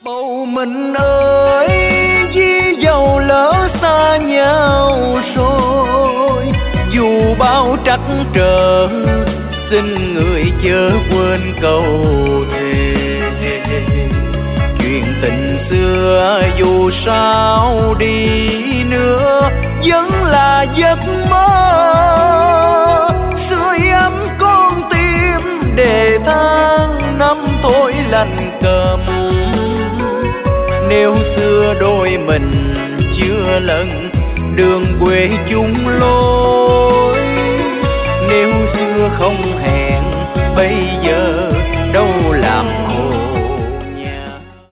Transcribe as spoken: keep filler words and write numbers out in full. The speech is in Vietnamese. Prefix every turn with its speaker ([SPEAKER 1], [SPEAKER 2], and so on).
[SPEAKER 1] Bầu mình ơi, vì dầu lỡ xa nhau rồi, dù bao trắc trở, xin người chớ quên câu thề. Chuyện tình xưa dù sao đi nữa, vẫn là giấc mơ. Sưởi ấm con tim để tháng năm thôi lành cầm. Nếu xưa đôi mình chưa lần đường quê chung lối, nếu xưa không hẹn bây giờ